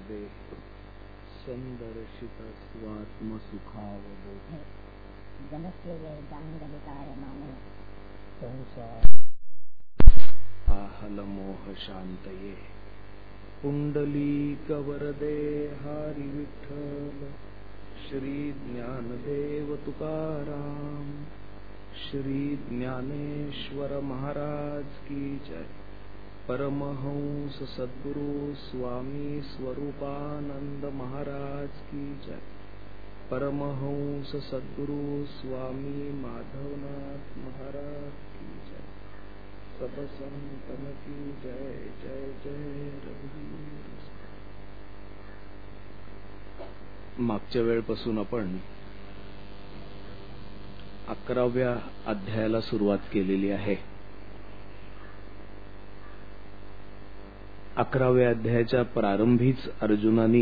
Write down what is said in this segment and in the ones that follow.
पदे संदर्शित स्वात्मसुखावबोधे जनस्य वेदांगविकार माने आहलमोह शांतये पुंडलीकवरदे हरि विठ्ठल श्री ज्ञानदेव तुकाराम श्री ज्ञानेश्वर महाराज की जय। परमहंस सद्गुरु स्वामी स्वरूपानंद महाराज की जय। परमहंस सद्गुरु स्वामी माधवनाथ महाराज की जय। सब संतन की जय जय जय रघुवीर। मागच्या वेळपासून आपण 11व्या अध्यायाला सुरुवात केलेली आहे। 11व्या अध्यायाच्या प्रारंभीच अर्जुनाने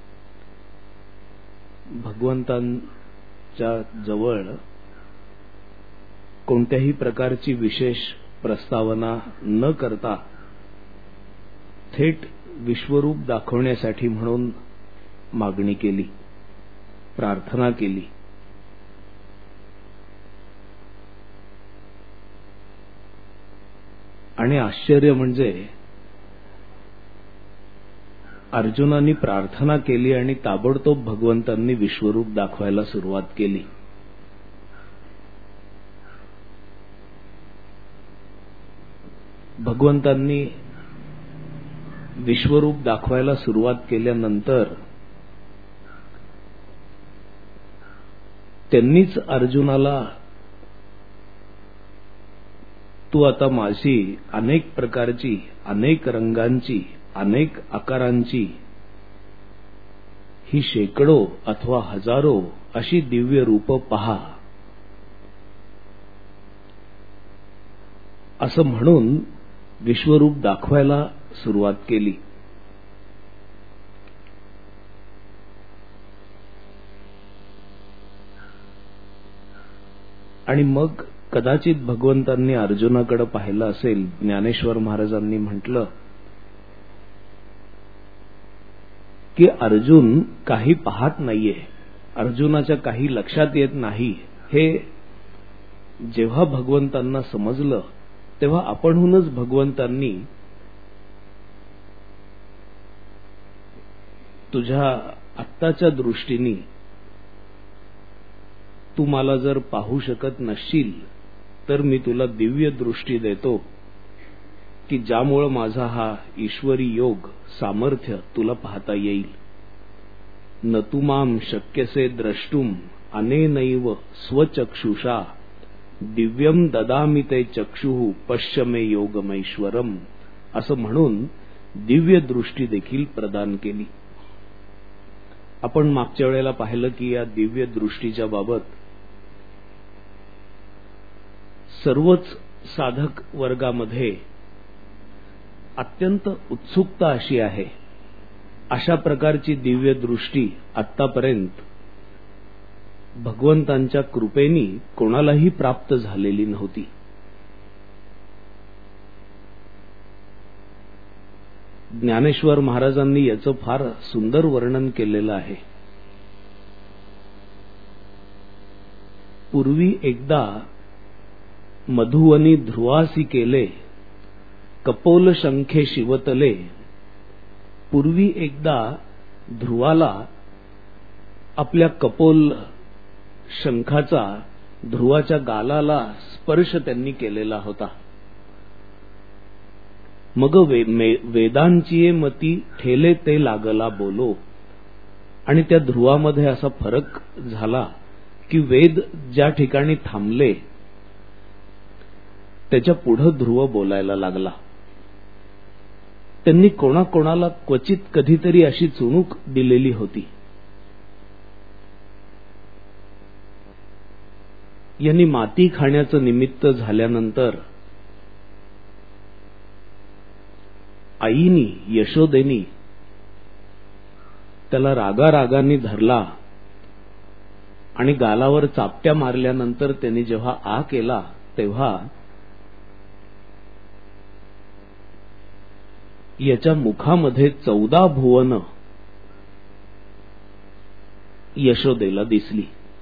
भगवंतांच्या जवळ कोणत्याही प्रकारची विशेष प्रस्तावना न करता थेट विश्वरूप दाखवण्यासाठी म्हणून मागणी केली, प्रार्थना केली। आणि आश्चर्य म्हणजे अर्जुनाने प्रार्थना केली आणि ताबडतोब भगवंतांनी विश्वरूप दाखवायला सुरुवात केली। भगवंतांनी विश्वरूप दाखवायला सुरुवात केल्यानंतर त्यांनीच अर्जुनाला तू आता माझी अनेक प्रकारची, अनेक रंगांची, अनेक आकारांची ही शेकडो अथवा हजारो अशी दिव्य रूप पहा, असं म्हणून विश्वरूप दाखवायला सुरुवात केली। आणि मग कदाचित भगवंतांनी अर्जुनाकडे पाहिलं असेल। ज्ञानेश्वर महाराजांनी म्हटलं की अर्जुन काही पाहत नाहीये, अर्जुनाच्या काही लक्षात येत नाही। हे जेव्हा भगवंतांना समजलं तेव्हा आपणहूनच भगवंतांनी तुझ्या आत्ताच्या दृष्टीने तू मला जर पाहू शकत नसशील तर मी तुला दिव्य दृष्टी देतो की ज्यामुळे माझा हा ईश्वरी योग सामर्थ्य तुला पाहता येईल। न तु मां शक्यसे द्रष्टुम अनेनैव स्वचक्षुषा दिव्यम ददामि ते चक्षुः पश्य मे योगमैश्वरम, असं म्हणून दिव्य दृष्टी देखील प्रदान केली। आपण मागच्या वेळेला पाहिलं की या दिव्य दृष्टीच्या बाबत सर्वच साधक वर्गामध्ये अत्यंत उत्सुकता अशी आहे। अशा प्रकारची दिव्य दृष्टी आत्तापर्यंत भगवंतांच्या कृपेने कोणालाही प्राप्त झालेली नव्हती। ज्ञानेश्वर महाराजांनी याचं फार सुंदर वर्णन केलेलं आहे। पूर्वी एकदा मधुवनी ध्रुवासी केले कपोल शंखे शिवतले। पूर्वी एकदा ध्रुवाला आपल्या कपोल शंखाचा ध्रुवाच्या गालाला स्पर्श त्यांनी केलेला होता। मग वेदांची मती ठेले ते लागला बोलो। आणि त्या ध्रुवामध्ये असा फरक झाला की वेद ज्या ठिकाणी थांबले त्याच्या पुढे ध्रुव बोलायला लागला। त्यांनी कोणाकोणाला क्वचित कधीतरी अशी चुणूक दिलेली होती। यांनी माती खाण्याचं निमित्त झाल्यानंतर आईनी यशोदेनी त्याला रागारागाने धरला आणि गालावर चापट्या मारल्यानंतर त्यांनी जेव्हा आ केला तेव्हा याच्या मुखामध्ये 14 भुवन यशोदेला दिसली.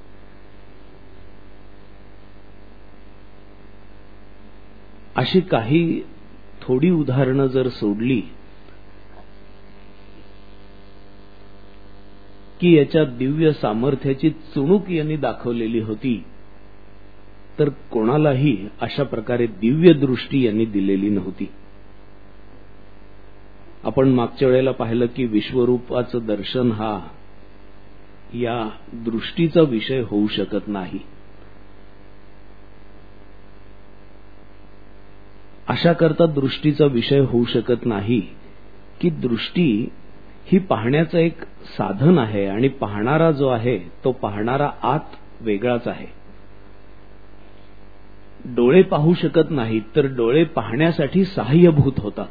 अशी काही थोडी उदाहरणं जर सोडली की याच्या दिव्य सामर्थ्याची चुणूक यांनी दाखवलेली होती, तर कोणालाही अशा प्रकारे दिव्य दृष्टी यांनी दिलेली नव्हती. आपण मागच्या वेळेला पाहिलं की विश्वरूपाचं दर्शन हा या दृष्टीचा विषय होऊ शकत नाही. अशा करता दृष्टीचा विषय होऊ शकत नाही की दृष्टी ही पाहण्याचं एक साधन आहे आणि पाहणारा जो आहे तो पाहणारा आत वेगळाच आहे. डोळे पाहू शकत नाहीत, तर डोळे पाहण्यासाठी सहाय्यभूत होतात.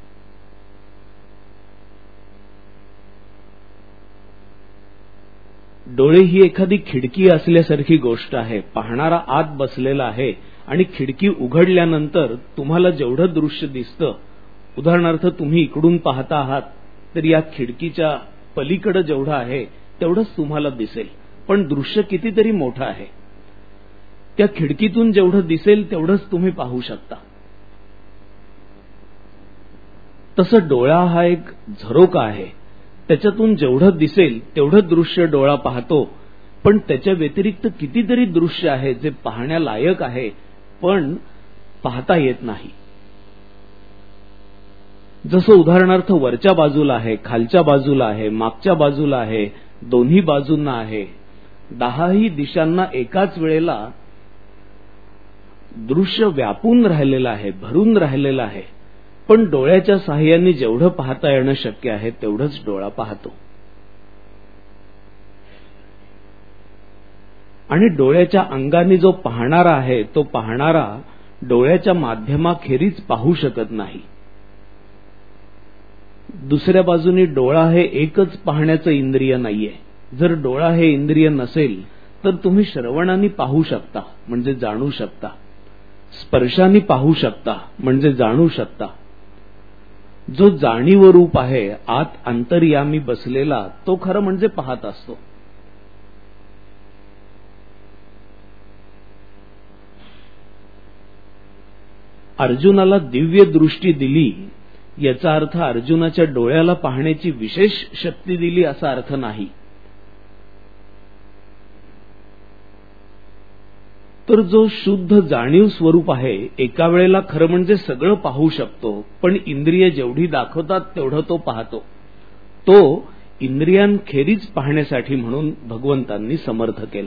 डोळे ही एखादी खिडकी असल्यासारखी गोष्ट आहे. पाहणारा आत बसलेला आहे आणि खिडकी उघडल्यानंतर तुम्हाला जेवढं दृश्य दिसतं, उदाहरणार्थ तुम्ही इकडून पाहता आहात तर या खिडकीच्या पलीकडे जेवढं आहे तेवढंच तुम्हाला दिसेल, पण दृश्य कितीतरी मोठं आहे. त्या खिडकीतून जेवढं दिसेल तेवढंच तुम्ही पाहू शकता. तसं डोळा हा एक झरोका आहे. त्याच्यातून जेवढं दिसेल तेवढं दृश्य डोळा पाहतो, पण त्याच्या व्यतिरिक्त कितीतरी दृश्य आहे जे पाहण्यालायक आहे पण पाहता येत नाही. जसं उदाहरणार्थ वरच्या बाजूला आहे, खालच्या बाजूला आहे, मागच्या बाजूला आहे, दोन्ही बाजूंना आहे, 10ही दिशांना एकाच वेळेला दृश्य व्यापून राहिलेलं आहे, भरून राहिलेलं आहे, पण डोळ्याच्या साहाय्याने जेवढं पाहता येणं शक्य आहे तेवढंच डोळा पाहतो. आणि डोळ्याच्या अंगाने जो पाहणारा आहे तो पाहणारा डोळ्याच्या माध्यमाखेरीज पाहू शकत नाही. दुसऱ्या बाजूने डोळा हे एकच पाहण्याचं इंद्रिय नाहीये. जर डोळा हे इंद्रिय नसेल तर तुम्ही श्रवणाने पाहू शकता म्हणजे जाणू शकता, स्पर्शाने पाहू शकता म्हणजे जाणू शकता. जो जाणीव रूप आहे, आत अंतर्यामी बसलेला, तो खरं म्हणजे पाहत असतो. अर्जुनाला दिव्य दृष्टी दिली याचा अर्थ अर्जुनाच्या डोळ्याला पाहण्याची विशेष शक्ती दिली असा अर्थ नाही. तर जो शुद्ध जाणीव स्वरूप आहे, एका वेळेला खरं म्हणजे सगळं पाहू शकतो, पण इंद्रिय जेवढी दाखवतात तेवढं तो पाहतो. तो इंद्रियांखेरीज पाहण्यासाठी म्हणून भगवंतांनी समर्थ केला.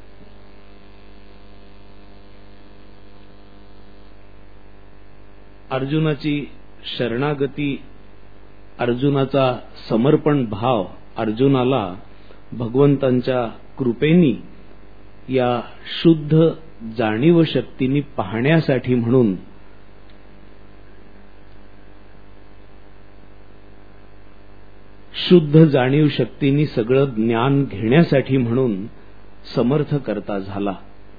अर्जुनाची शरणागती, अर्जुनाचा समर्पण भाव अर्जुनाला भगवंतांच्या कृपेनी या शुद्ध जाणीव शक्तीने पाहण्यासाठी म्हणून शुद्ध जाणीव शक्तीने सगळं ज्ञान घेण्यासाठी म्हणून समर्थ करता झाला.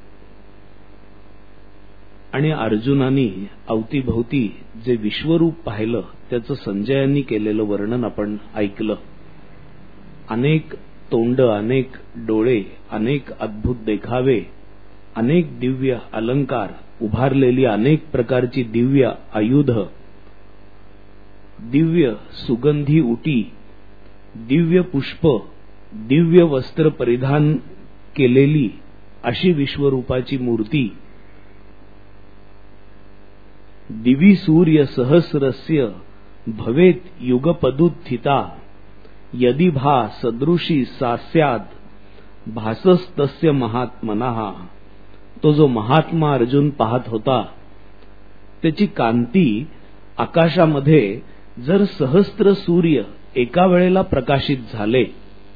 आणि अर्जुनानी अवतीभोवती जे विश्वरूप पाहिलं त्याचं संजयांनी केलेलं वर्णन आपण ऐकलं. अनेक तोंड, अनेक डोळे, अनेक अद्भुत देखावे, अनेक दिव्य अलंकार, उभारलेली अनेक प्रकारची दिव्य आयुध, दिव्य सुगंधी उटी, दिव्य पुष्प, दिव्य वस्त्र परिधान केलेली अशी विश्वरूपाची मूर्ती. दिवी सूर्य सहस्रस्य भवेत युगपदुत्थिता यदि भा सदृशी सास्याद भासस्तस्य महात्मनः. तो जो महात्मा अर्जुन पाहत होता त्याची कांती आकाशामध्ये जर सहस्त्र सूर्य एका वेळेला प्रकाशित झाले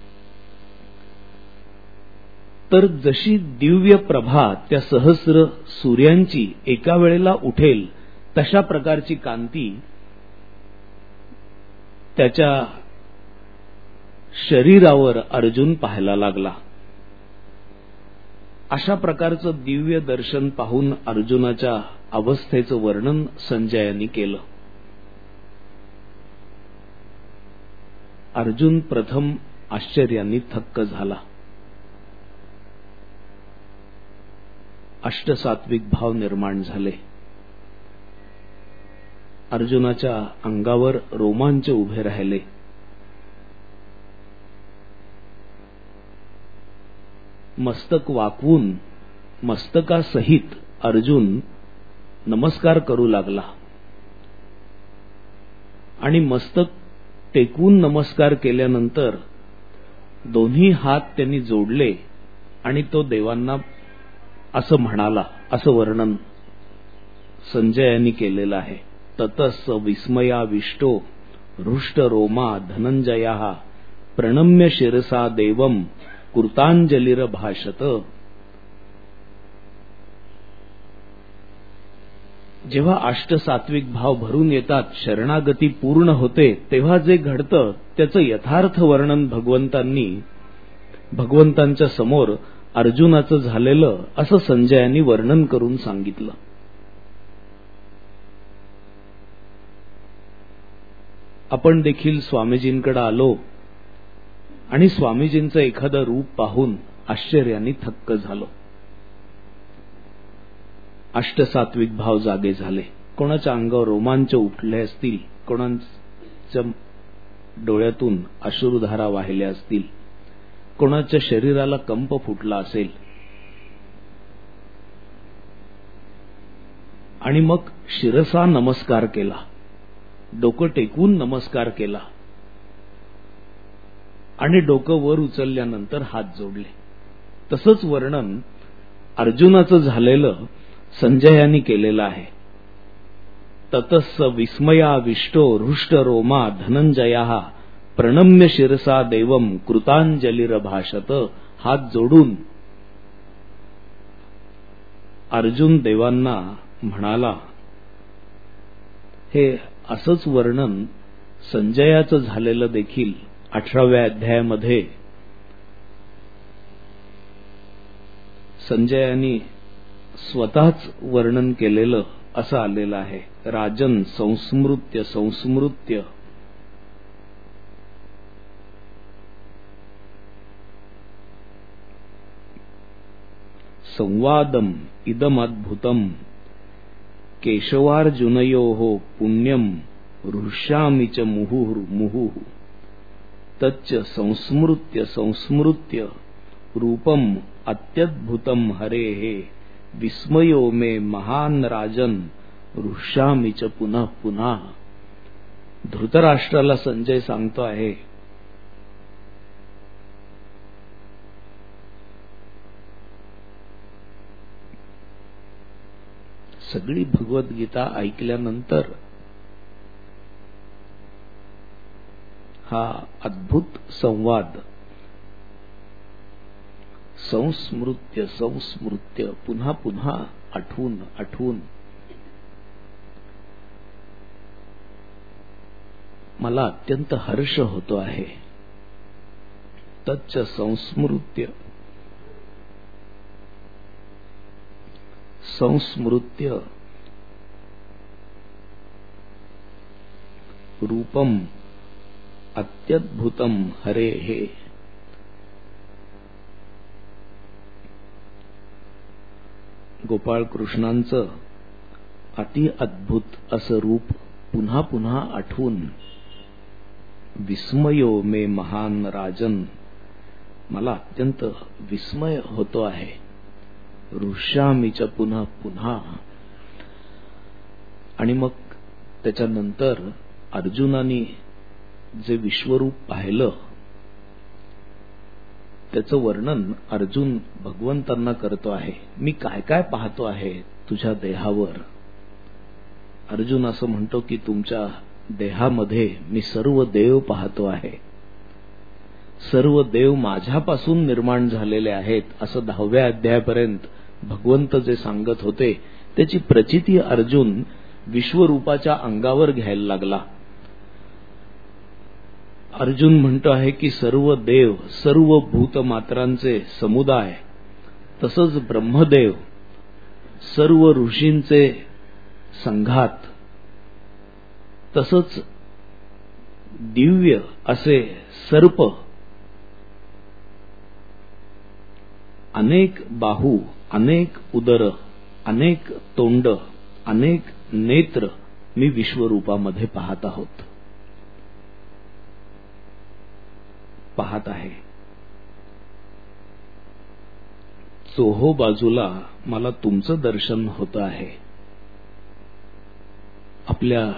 तर जशी दिव्य प्रभा त्या सहस्र सूर्यांची एका वेळेला उठेल तशा प्रकारची कांती त्याच्या शरीरावर अर्जुन पाहायला लागला. अशा प्रकारचं दिव्य दर्शन पाहून अर्जुनाच्या अवस्थेचं वर्णन संजयांनी केलं. अर्जुन प्रथम आश्चर्याने थक्क झाला. अष्टसात्विक भाव निर्माण झाले. अर्जुनाच्या अंगावर रोमांच उभे राहिले. मस्तक वाकवून मस्तकासहित अर्जुन नमस्कार करू लागला आणि मस्तक टेकवून नमस्कार केल्यानंतर दोन्ही हात त्यांनी जोडले आणि तो देवांना असं म्हणाला, असं वर्णन संजयानी केलेलं आहे. ततस् विस्मयाविष्टो हृष्ट रोमा धनंजयः प्रणम्य शिरसा देवम कृतांजलिरभाषत. जेव्हा अष्टसात्विक भाव भरून येतात, शरणागती पूर्ण होते, तेव्हा जे घडतं त्याचं यथार्थ वर्णन भगवंतांच्या समोर अर्जुनाचं झालेलं असं संजयानी वर्णन करून सांगितलं. आपण देखील स्वामीजींकडे आलो आणि स्वामीजींचं एखादं रूप पाहून आश्चर्याने थक्क झालो. अष्टसात्विक भाव जागे झाले. कोणाच्या अंगावर रोमांच उठले असतील, कोणाच्या डोळ्यातून अश्रुधारा वाहिल्या असतील, कोणाच्या शरीराला कंप फुटला असेल. आणि मग शिरसा नमस्कार केला, डोकं टेकवून नमस्कार केला आणि डोकं वर उचलल्यानंतर हात जोडले. तसंच वर्णन अर्जुनाचं झालेलं संजयानी केलेलं आहे. ततस् विस्मयाविष्टो हृष्ट रोमा धनंजयः प्रणम्य शिरसा देवम कृतांजलिरभाषत. हात जोडून अर्जुन देवांना म्हणाला. हे असंच वर्णन संजयाचं झालेलं देखील 18व्या अध्यायामध्ये संजयानी स्वतःच वर्णन केलेलं असं आलेलं आहे. राजन संस्मृत्य संस्मृत्य संवादम इदमद्भुतम केशवार्जुनयोः पुण्यम हृष्यामि च मुहुः तच्च संस्मृत्य संस्मृत्य रूपम अत्यद्भुतम हरेः विस्मयो मे महान राजन हृष्यामि च पुनः पुनः. धृतराष्ट्राला संजय सांगतो आहे, सगळी भगवद्गीता ऐकल्यानंतर हा अद्भुत संवाद संस्मृत्य संस्मृत्य पुन्हा पुन्हा आठवून आठवून मला अत्यंत हर्ष होतो आहे. तच्च संस्मृत्य संस्मृत्य रूपम अत्यद्भुतम हरेः. गोपाळ कृष्णांचं अति अद्भुत असं रूप पुन्हा पुन्हा आठवून विस्मयो मे महान राजन, मला अत्यंत विस्मय होतो आहे. हृष्यामि च पुन्हा पुन्हा. आणि मग त्याच्यानंतर अर्जुनाने जे विश्वरूप पाहिलं त्याचं वर्णन अर्जुन भगवंतांना करतो आहे. मी काय काय पाहतो आहे तुझ्या देहावर. अर्जुन असं म्हणतो की तुमच्या देहामध्ये मी सर्व देव पाहतो आहे. सर्व देव माझ्यापासून निर्माण झालेले आहेत असं 10व्या अध्यायापर्यंत भगवंत जे सांगत होते त्याची प्रचिती अर्जुन विश्वरूपाच्या अंगावर घ्यायला लागला. अर्जुन म्हणतो आहे की सर्व देव सर्व भूतमात्रांचे समुदाय, तसंच ब्रह्मदेव, सर्व ऋषींचे संघात, तसंच दिव्य असे सर्प, अनेक बाहू अनेक उदर, अनेक तोंड, अनेक नेत्र मी विश्वरूपामध्ये पाहत आहे. चोहो बाजूला मला तुमचं दर्शन होतं आहे. आपल्या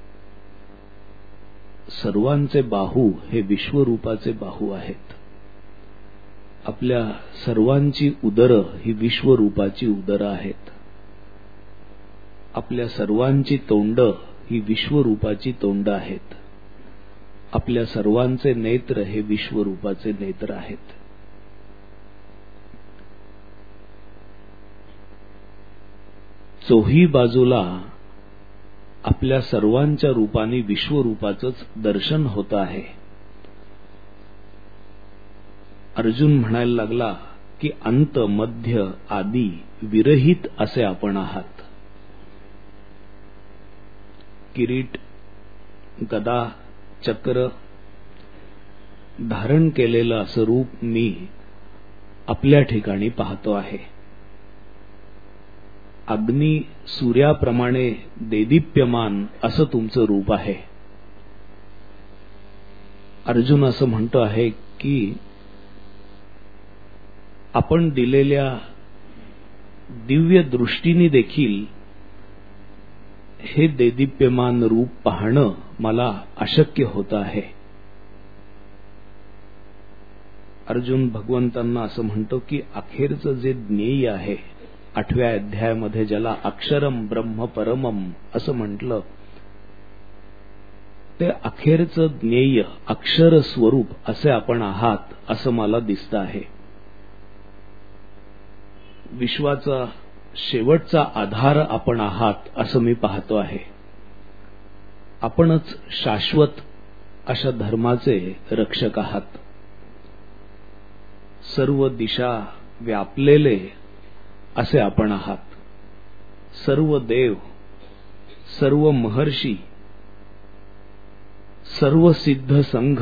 सर्वांचे बाहू हे विश्वरूपाचे बाहू आहेत. आपल्या सर्वांची उदरं ही विश्वरूपाची उदरं आहेत. आपल्या सर्वांची तोंड ही विश्वरूपाची तोंड आहेत. आपल्या सर्वांचे नेत्र हे विश्वरूपाचे नेत्र आहेत. चोही बाजूला आपल्या सर्वांच्या रूपाने विश्वरूपाचंच दर्शन होतं आहे. अर्जुन म्हणायला लागला की अंत, मध्य, आदी विरहित असे आपण आहात. किरीट, गदा, चक्र धारण केलेलं असं रूप मी आपल्या ठिकाणी पाहतो आहे. अग्नी सूर्याप्रमाणे देदीप्यमान असं तुमचं रूप आहे. अर्जुन असं म्हणतो आहे की आपण दिलेल्या दिव्य दृष्टीने देखील हे देदीप्यमान रूप पाहणं मला अशक्य होतं आहे. अर्जुन भगवंतांना असं म्हणतो की अखेरचं जे ज्ञेय आहे, 8व्या अध्यायामध्ये ज्याला अक्षरम ब्रह्म परमम असं म्हटलं, ते अखेरचं ज्ञेय अक्षर स्वरूप असे आपण आहात असं मला दिसतं आहे. विश्वाचा शेवटचा आधार आपण आहात असं मी पाहतो आहे. आपणच शाश्वत अशा धर्माचे रक्षक आहात. सर्व दिशा व्यापलेले असे आपण आहात. सर्व देव, सर्व महर्षी, सर्व सिद्ध संघ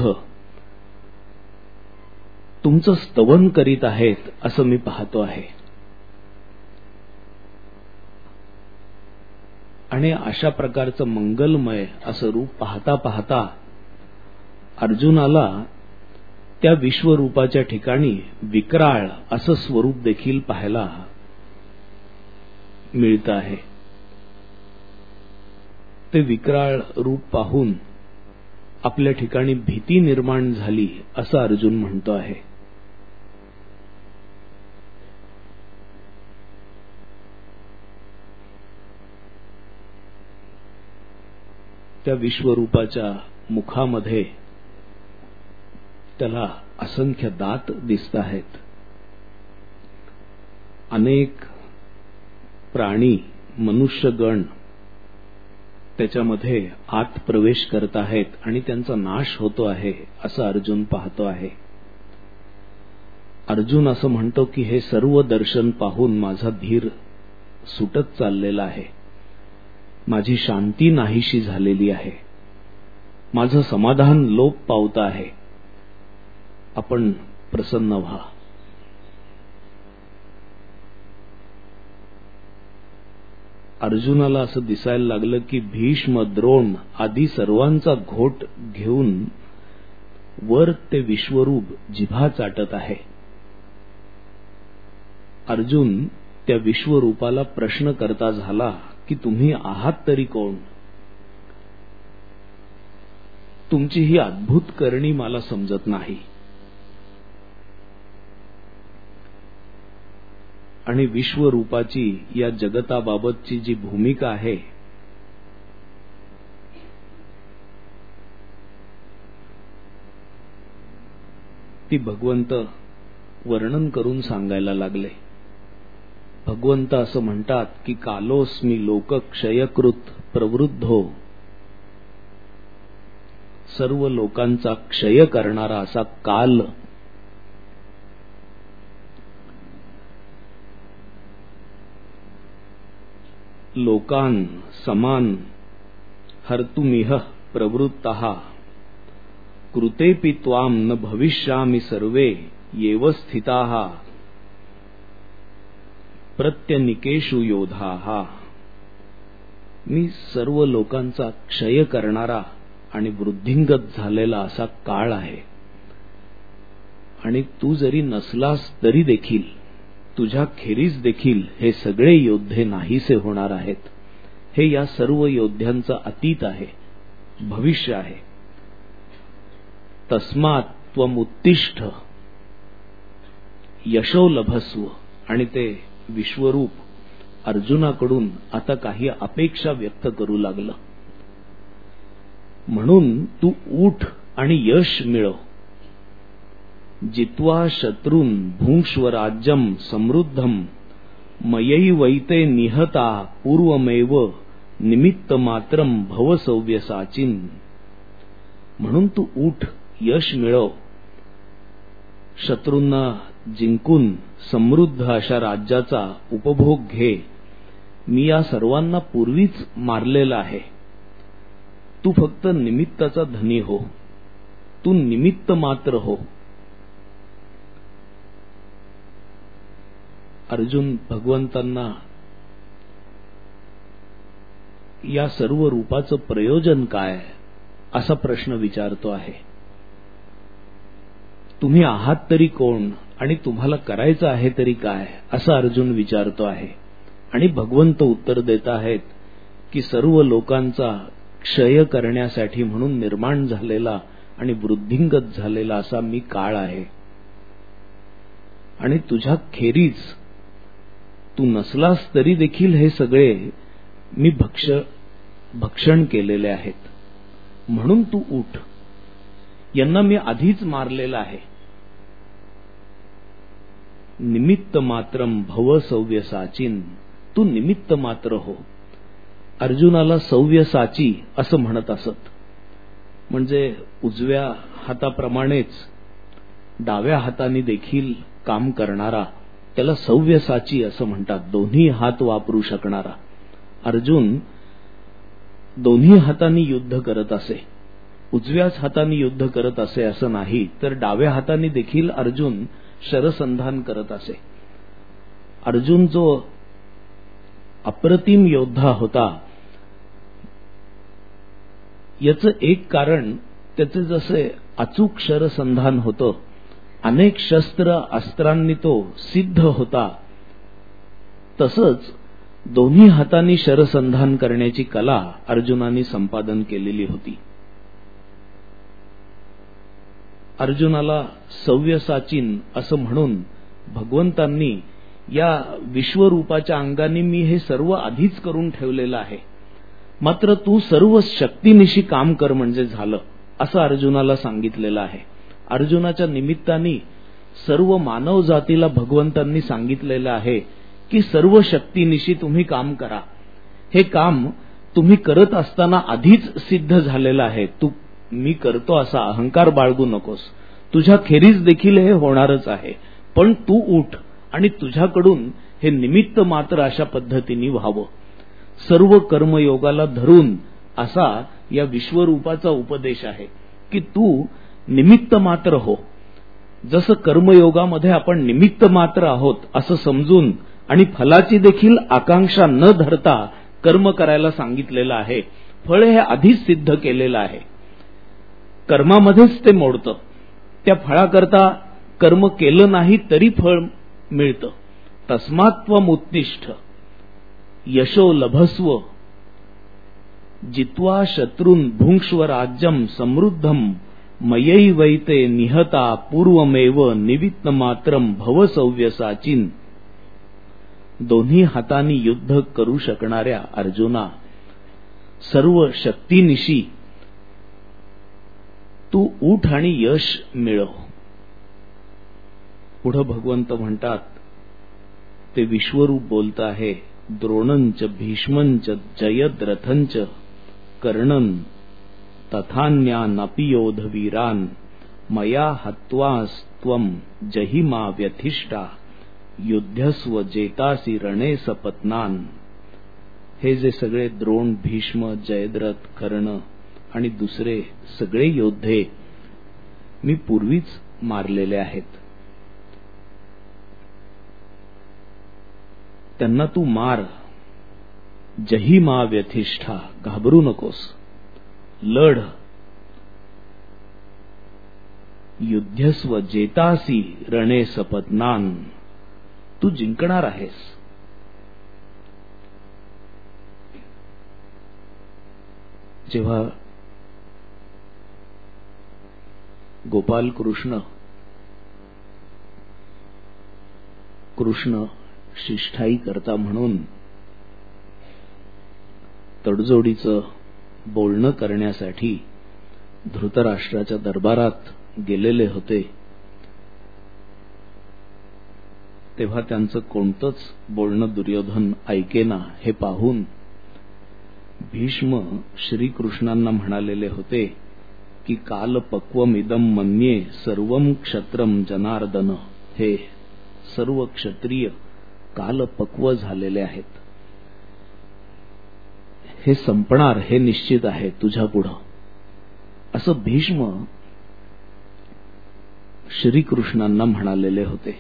तुमचं स्तवन करीत आहेत असं मी पाहतो आहे. आणि अशा प्रकारचं मंगलमय असं रूप पाहता पाहता अर्जुनाला त्या विश्वरूपाच्या ठिकाणी विक्राळ असं स्वरूप देखील पाहायला मिळतं आहे. ते विक्राळ रूप पाहून आपल्या ठिकाणी भीती निर्माण झाली असं अर्जुन म्हणतो आहे. त्या विश्वरूपाच्या मुखामध्ये त्याला असंख्य दात दिसत आहेत. अनेक प्राणी, मनुष्यगण त्याच्यामध्ये आत प्रवेश करत आहेत आणि त्यांचा नाश होतो आहे असं अर्जुन पाहतो आहे. अर्जुन असं म्हणतो की हे सर्व दर्शन पाहून माझा धीर सुटत चाललेला आहे. माझी शांती नाहीशी झालेली आहे. माझं समाधान लोप पावत आहे. आपण प्रसन्न व्हा. अर्जुनाला असं दिसायला लागलं की भीष्म, द्रोण आदी सर्वांचा घोट घेऊन वर ते विश्वरूप जिभा चाटत आहे. अर्जुन त्या विश्वरूपाला प्रश्न करता झाला की तुम्ही आहात तरी कोण? तुमची ही अद्भुत करणी मला समजत नाही. आणि विश्वरूपाची या जगताबाबतची जी भूमिका आहे ती भगवंत वर्णन करून सांगायला लागले. भगवंत असं म्हणतात की कालोस्मी लोकक्षयकृत प्रवृद्धो, सर्व लोकांचा क्षय करणारा असा काल लोकान समान हर्तुमिह प्रवृत्तः कृतेपि त्वाम न भविष्यामि सर्वे येव स्थिताः प्रत्यनिकेषु योधाः. मी सर्व लोकांचा क्षय करणारा आणि वृद्धिंगत झालेला असा काळ आहे. आणि तू जरी नसलास तरी देखील तुझ्या खेरीज देखील हे सगळे योद्धे नाहीसे होणार आहेत. हे या सर्व योद्ध्यांचा अतीत आहे, भविष्य आहे. तस्मात् त्वम् उत्तिष्ठ यशो लभस्व. आणि ते विश्वरूप अर्जुनाकडून आता काही अपेक्षा व्यक्त करू लागलं. म्हणून तू उठ आणि यश मिळव. जित्वा शत्रून् भुंक्ष्व राज्यं समृद्धं मयैवैते निहता पूर्वमेव निमित्तमात्रं भव सव्यसाचिन्. म्हणून तू उठ, यश मिळव, शत्रूंना जिंकून समृद्ध अशा राज्याचा उपभोग घे. मी या सर्वांना पूर्वीच मारलेला आहे. तू फक्त निमित्ताचा धनी हो, तू निमित्त मात्र हो. अर्जुन भगवंतांना या सर्व रूपाचं प्रयोजन काय असा प्रश्न विचारतो आहे. तुम्ही आहात तरी कोण आणि तुम्हाला करायचं आहे तरी काय असं अर्जुन विचारतो आहे. आणि भगवंत उत्तर देत आहेत की सर्व लोकांचा क्षय करण्यासाठी म्हणून निर्माण झालेला आणि वृद्धिंगत झालेला असा मी काळ आहे. आणि तुझ्या खेरीज तू नसलास तरी देखील हे सगळे मी भक्षण केलेले आहेत. म्हणून तू उठ, यांना मी आधीच मारलेला आहे. निमित्त मात्रम भव सव्यसाचिन. तू निमित्त मात्र हो. अर्जुनाला सव्यसाची असं म्हणत असत. म्हणजे उजव्या हाताप्रमाणेच डाव्या हाताने देखील काम करणारा त्याला सव्यसाची असं म्हणतात. दोन्ही हात वापरू शकणारा. अर्जुन दोन्ही हातांनी युद्ध करत असे. उजव्याच हाताने युद्ध करत असे असं नाही, तर डाव्या हाताने देखील अर्जुन शरसंधान करत असे. अर्जुन जो अप्रतिम योद्धा होता, याचं एक कारण त्याचे जसे अचूक शरसंधान होतं, अनेक शस्त्र अस्त्रांनी तो सिद्ध होता, तसंच दोन्ही हातांनी शरसंधान करण्याची कला अर्जुनाने संपादन केलेली होती. अर्जुनाला सव्यसाचीन असं म्हणून भगवंतांनी या विश्वरूपाच्या अंगाने मी हे सर्व आधीच करून ठेवलेलं आहे, मात्र तू सर्व शक्तीनिशी काम कर म्हणजे झालं असं अर्जुनाला सांगितलेलं आहे. अर्जुनाच्या निमित्ताने सर्व मानव जातीला भगवंतांनी सांगितलेलं आहे की सर्व शक्तीनिशी तुम्ही काम करा. हे काम तुम्ही करत असताना आधीच सिद्ध झालेलं आहे. तू मी करतो असा अहंकार बाळगू नकोस. तुझ्या खेरीज देखील हे होणारच आहे, पण तू उठ आणि तुझ्याकडून हे निमित्त मात्र अशा पद्धतीने व्हावं. सर्व कर्मयोगाला धरून असा या विश्वरूपाचा उपदेश आहे की तू निमित्त मात्र हो. जसं कर्मयोगामध्ये आपण निमित्त मात्र आहोत असं समजून आणि फलाची देखील आकांक्षा न धरता कर्म करायला सांगितलेलं आहे. फळ हे आधीच सिद्ध केलेलं आहे. कर्मामध्येच ते मोडतं. त्या फळाकरता कर्म केलं नाही तरी फळ मिळतं. तस्मात् त्वम् उत्तिष्ठ यशो लभस्व. जित्वा शत्रून् भुंक्ष्व राज्यं समृद्धं मयैवैते निहता पूर्वमेव निमित्तमात्रं भव सव्यसाचिन्. दोन्ही हातांनी युद्ध करू शकणाऱ्या अर्जुना, सर्व शक्तीनिशी तू उठ आणि यश मिळव. पुढे भगवंत म्हणतात, ते विश्वरूप बोलत आहे. द्रोणंच भीष्मंच जयद्रथंच कर्णन तथान्यानपि योधवीरान मया हत्वास्त्वं जहिमा व्यथिष्ठा युद्धस्व जेतासी रणे सपत्नान. हे जे सगळे द्रोण, भीष्म, जयद्रथ, कर्ण आणि दुसरे सगळे योद्धे मी पूर्वीच मारलेले आहेत. त्यांना तू मार. जही मा व्यथिष्ठा, घाबरू नकोस, लढ. युद्धस्व जेतासी रणे सपत्नान, तू जिंकणार आहेस. जेव्हा गोपाल कृष्ण शिष्ठाई करता म्हणून तडजोडीचं बोलणं करण्यासाठी धृतराष्ट्राच्या दरबारात गेलेले होते, तेव्हा त्यांचं कोणतंच बोलणं दुर्योधन ऐकेना हे पाहून भीष्म श्रीकृष्णांना म्हणालेले होते की कालपक्वमिदं मन्ये सर्वं क्षत्रम जनार्दन. हे सर्व क्षत्रिय कालपक्व झालेले आहेत, हे संपणार हे निश्चित आहे तुझ्या पुढं, असं भीष्म श्रीकृष्णांना म्हणालेले होते.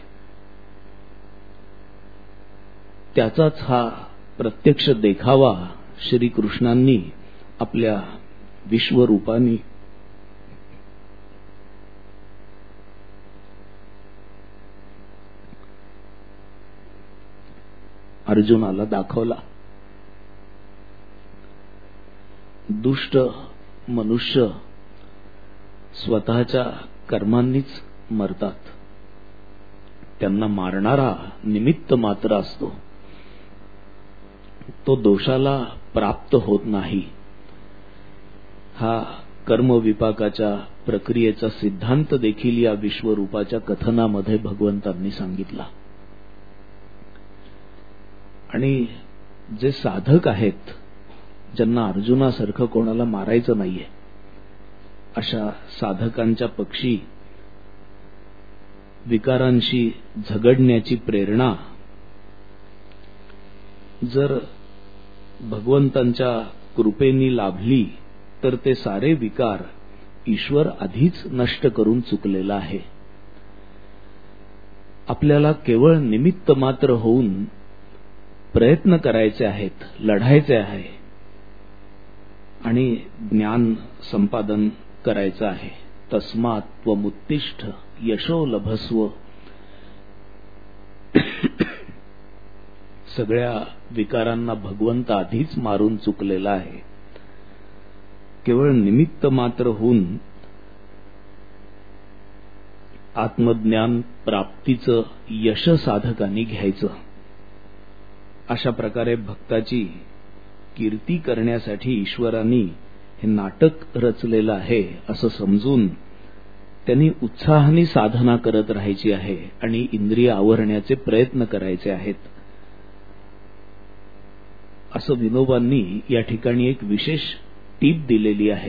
त्याचाच हा प्रत्यक्ष देखावा श्रीकृष्णांनी आपल्या विश्वरूपानी अर्जुनाला दाखवला. दुष्ट मनुष्य स्वतःच्या कर्मांनीच मरतात, त्यांना मारणारा निमित्त मात्र असतो, तो दोषाला प्राप्त होत नाही. हा कर्मविपाकाच्या प्रक्रियेचा सिद्धांत देखील या विश्वरूपाच्या कथनामध्ये भगवंतांनी सांगितला. आणि जे साधक आहेत, ज्यांना अर्जुनासारखं कोणाला मारायचं नाहीये, अशा साधकांच्या पक्षी विकारांशी झगडण्याची प्रेरणा जर भगवंतांच्या कृपेनी लाभली तर ते सारे विकार ईश्वर आधीच नष्ट करून चुकलेला आहे. आपल्याला केवळ निमित्त मात्र होऊन प्रयत्न करायचे आहेत, लढायचे आहे आणि ज्ञान संपादन करायचं आहे. तस्मात् त्वमुत्तिष्ठ यशो लभस्व. सगळ्या विकारांना भगवंत आधीच मारून चुकलेला आहे. केवळ निमित्त मात्र होऊन आत्मज्ञान प्राप्तीचं यश साधकांनी घ्यायचं. अशा प्रकारे भक्ताची कीर्ती करण्यासाठी ईश्वरांनी हे नाटक रचलेलं आहे असं समजून त्यांनी उत्साहाने साधना करत राहायची आहे आणि इंद्रिय आवरण्याचे प्रयत्न करायचे आहेत. असं विनोबांनी या ठिकाणी एक विशेष टीप दिलेली आहे.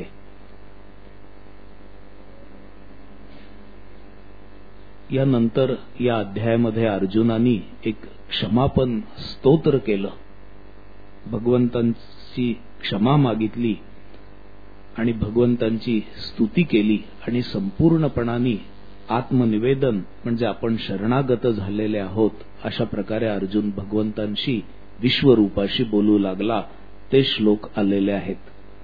यानंतर या अध्यायामध्ये अर्जुनानी एक क्षमापण स्तोत्र केलं, भगवंतांची क्षमा मागितली आणि भगवंतांची स्तुती केली आणि संपूर्णपणाने आत्मनिवेदन म्हणजे आपण शरणागत झालेले आहोत अशा प्रकारे अर्जुन भगवंतांशी विश्वरूपाशी बोलू लागला. ते श्लोक आलेले आहेत.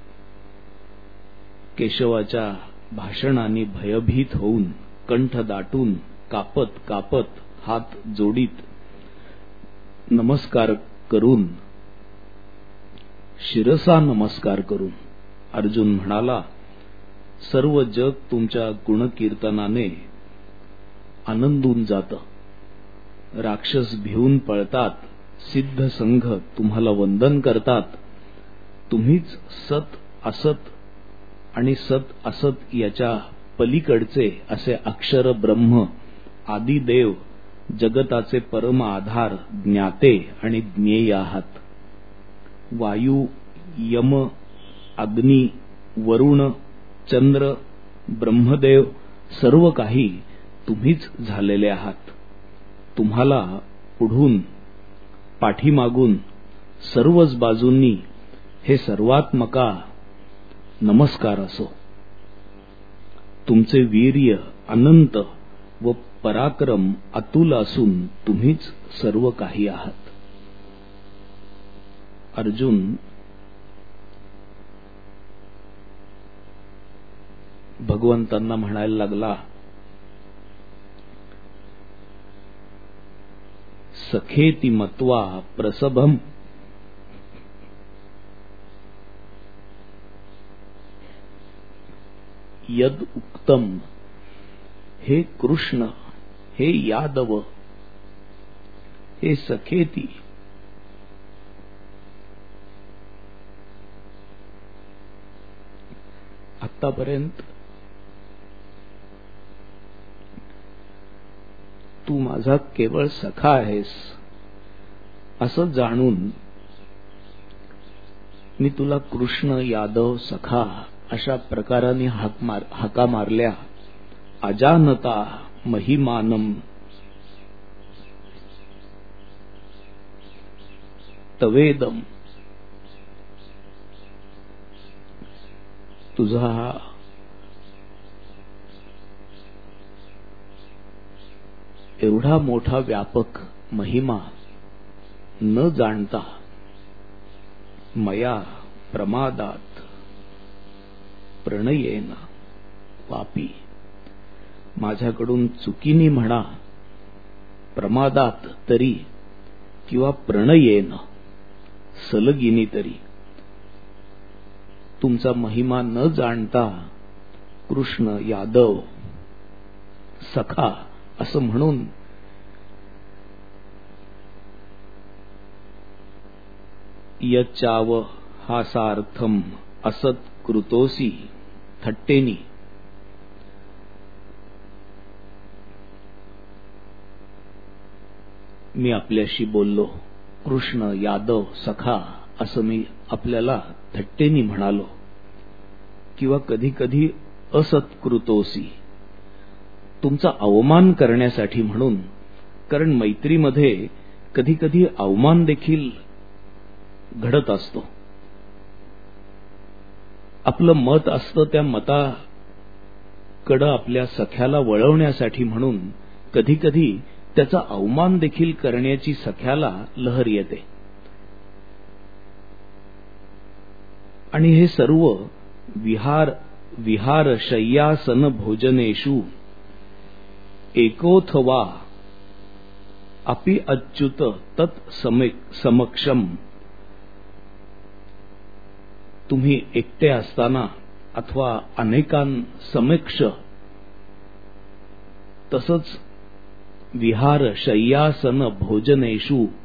केशवाच्या भाषणाने भयभीत होऊन कंठ दाटून कापत कापत हात जोडीत नमस्कार करून शिरसा नमस्कार करून अर्जुन म्हणाला, सर्व जग तुमच्या गुणकीर्तनाने आनंदून जातं. राक्षस भिवून पळतात, सिद्ध संघ तुम्हाला वंदन करतात. तुम्हीच सत असत आणि सत असत याच्या पलीकडचे असे अक्षर ब्रह्म आदी देव, जगताचे परम आधार, ज्ञाते आणि ज्ञेय आहात. वायू, यम, अग्नी, वरुण, चंद्र, ब्रह्मदेव सर्व काही तुम्हीच झालेले आहात. तुम्हाला पुढून पाठीमागून सर्वच बाजूंनी हे सर्वात्मका नमस्कार असो. तुमचे वीर्य अनंत व पराक्रम अतुल असून तुम्हीच सर्व काही आहात. अर्जुन भगवंतांना म्हणायला लागला, सखेति मत्वा प्रसभम यद उक्तम, हे कृष्ण, हे यादव, हे सखेती, आतापर्यंत तू माझा केवळ सखा आहेस असं जाणून मी तुला कृष्ण, यादव, सखा अशा प्रकाराने हाका मारल्या. अजानता महिमानम तवेदम, तुझा एवढा मोठा व्यापक महिमा न जाणता मया प्रमादात प्रणयेन वापी, माझ्याकडून चुकीने म्हणा, प्रमादात तरी किंवा प्रणयेन सलगिनी तरी, तुमचा महिमा न जाणता कृष्ण, यादव, सखा असं म्हणून यच्चाव हासार्थम असत कृतोसी, थट्टेनी मी आपल्याशी बोललो, कृष्ण, यादव, सखा असं मी आपल्याला थट्टेनी म्हणालो, किंवा कधी कधी असत्कृतोसी, तुमचा अवमान करण्यासाठी म्हणून. कारण मैत्रीमध्ये कधी कधी अवमान देखील घडत असतो. आपलं मत असतं, त्या मताकडं आपल्या सख्याला वळवण्यासाठी म्हणून कधी कधी त्याचा अवमान देखील करण्याची सख्याला लहर येते. आणि हे सर्व विहार शय्यासन भोजनेषु एकोथवा अपि अच्युत तत् समक्षम, तुम्ही एकटे असताना अथवा अनेकांसमक्ष, तसंच विहार शय्यासन भोजनेषु